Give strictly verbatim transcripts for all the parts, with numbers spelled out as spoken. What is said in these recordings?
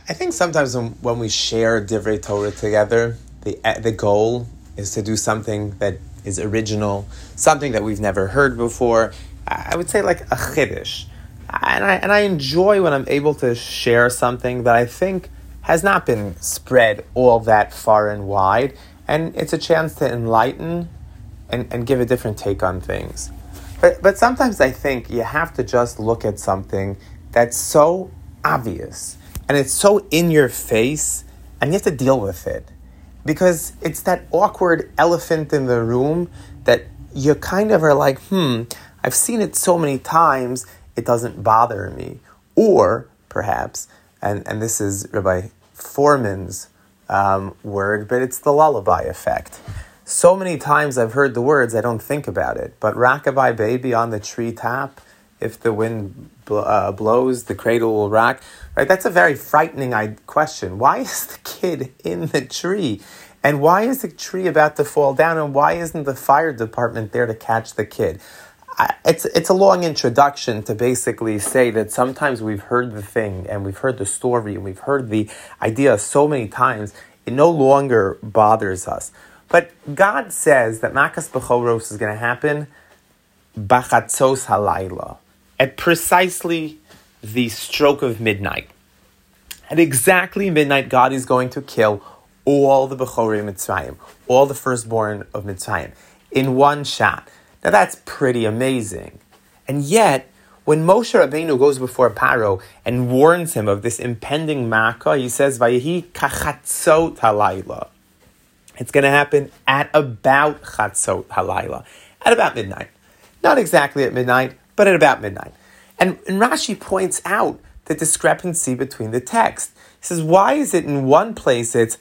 I think sometimes when, when we share Divrei Torah together, the the goal is to do something that is original, something that we've never heard before. I would say like a chiddush. And I, and I enjoy when I'm able to share something that I think has not been spread all that far and wide. And it's a chance to enlighten and, and give a different take on things. But but sometimes I think you have to just look at something that's so obvious and it's so in your face and you have to deal with it. Because it's that awkward elephant in the room that you kind of are like, hmm, I've seen it so many times, it doesn't bother me. Or perhaps, and, and this is Rabbi Foreman's um, word, but it's the lullaby effect. So many times I've heard the words, I don't think about it. But rockabye baby on the treetop, if the wind bl- uh, blows, the cradle will rock. Right? That's a very frightening question. Why is the kid in the tree? And why is the tree about to fall down? And why isn't the fire department there to catch the kid? I, it's it's a long introduction to basically say that sometimes we've heard the thing and we've heard the story and we've heard the idea so many times, it no longer bothers us. But God says that Makas Bechoros is going to happen Bachatzos Halayla, at precisely the stroke of midnight. At exactly midnight, God is going to kill all the Bechorei Mitzrayim, all the firstborn of Mitzrayim, in one shot. Now that's pretty amazing. And yet, when Moshe Rabbeinu goes before Paro and warns him of this impending Makkah, he says, Vayehi kachatzot halayla. It's going to happen at about chatzot halayla, at about midnight. Not exactly at midnight, but at about midnight. And, and Rashi points out the discrepancy between the text. He says, why is it in one place it's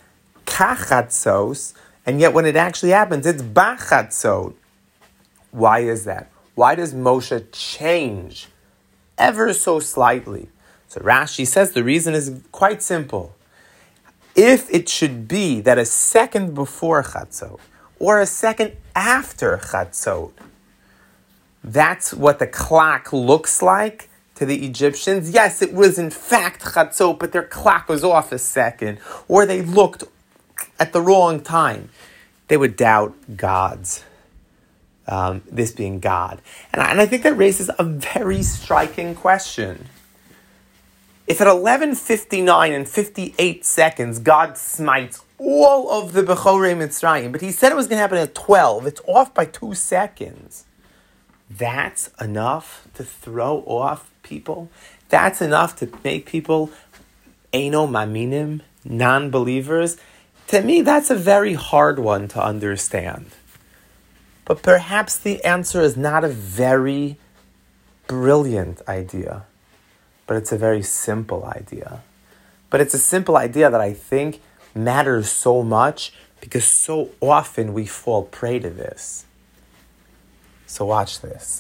kachatzos, and yet when it actually happens, it's bachatzot? Why is that? Why does Moshe change ever so slightly? So Rashi says the reason is quite simple. If it should be that a second before Chatzot or a second after Chatzot, that's what the clock looks like to the Egyptians. Yes, it was in fact Chatzot, but their clock was off a second, or they looked at the wrong time. They would doubt God's Um, this being God. And I, and I think that raises a very striking question. If at eleven fifty-nine and fifty-eight seconds, God smites all of the Bechorei Mitzrayim, but he said it was going to happen at twelve, it's off by two seconds. That's enough to throw off people? That's enough to make people Eino Maminim, non-believers? To me, that's a very hard one to understand. But perhaps the answer is not a very brilliant idea, but it's a very simple idea. But it's a simple idea that I think matters so much because so often we fall prey to this. So watch this.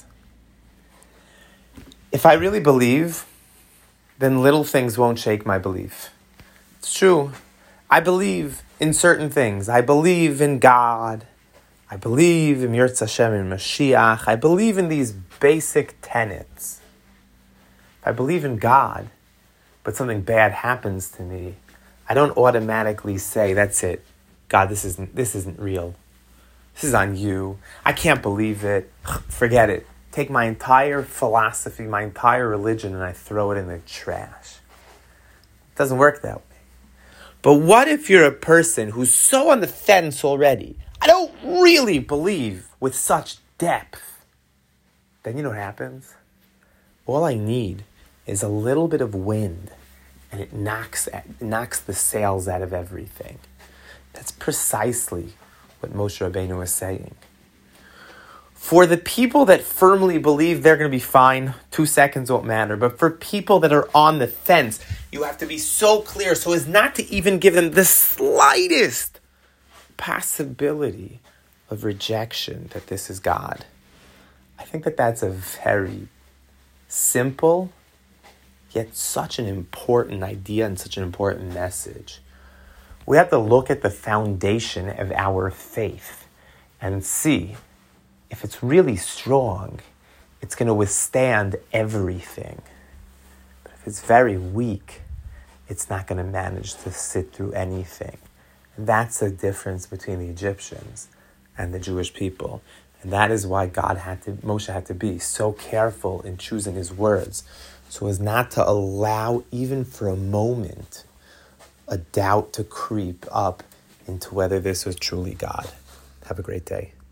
If I really believe, then little things won't shake my belief. It's true. I believe in certain things. I believe in God. I believe in Yirtzeh Hashem and Mashiach. I believe in these basic tenets. If I believe in God, but something bad happens to me, I don't automatically say, that's it. God, this isn't this isn't real. This is on you. I can't believe it. Forget it. Take my entire philosophy, my entire religion, and I throw it in the trash. It doesn't work that way. But what if you're a person who's so on the fence already? I don't really believe with such depth. Then you know what happens? All I need is a little bit of wind, and it knocks it knocks the sails out of everything. That's precisely what Moshe Rabbeinu is saying. For the people that firmly believe they're going to be fine, two seconds won't matter. But for people that are on the fence, you have to be so clear so as not to even give them the slightest possibility of rejection that this is God. I think that that's a very simple, yet such an important idea and such an important message. We have to look at the foundation of our faith and see if it's really strong, it's going to withstand everything. But if it's very weak, it's not going to manage to sit through anything. That's the difference between the Egyptians and the Jewish people. And that is why God had to, Moshe had to be so careful in choosing his words, so as not to allow, even for a moment, a doubt to creep up into whether this was truly God. Have a great day.